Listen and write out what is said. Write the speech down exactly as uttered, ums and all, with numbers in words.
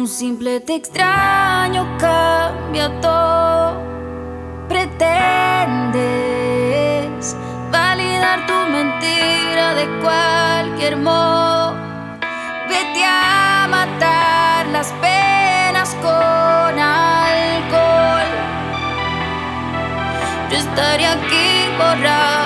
un simple te extraño cambia todo. Pretendes validar tu mentira de cualquier modo. Vete a matar las penas con alcohol. Yo estaré aquí borrado